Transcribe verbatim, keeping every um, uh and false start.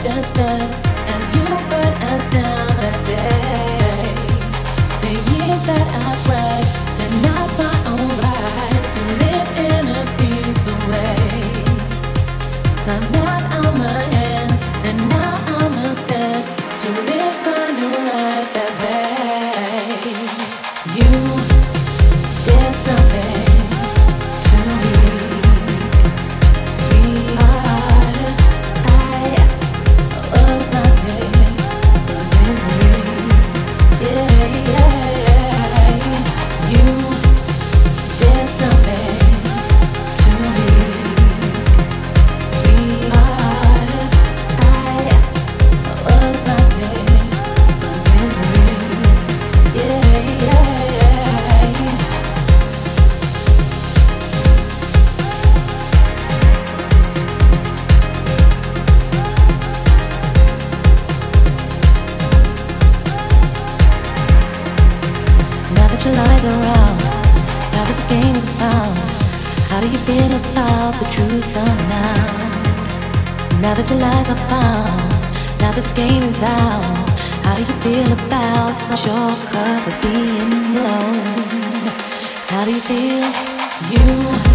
just us as you brought us down that day. The years that I cried, denied my own rights to live in a peaceful way. Time's not on my hands, and now I'm instead to live my new life that way. You did something to me, sweetheart. I was not taking into me. Yeah, yeah. You did something to me, sweetheart. I was not taking into me. Yeah, yeah. Now that your lies are out, now that the game is found, how do you feel about the truth coming out? Now that your lies are found, now that the game is out, how do you feel about your cup of being blown? How do you feel? You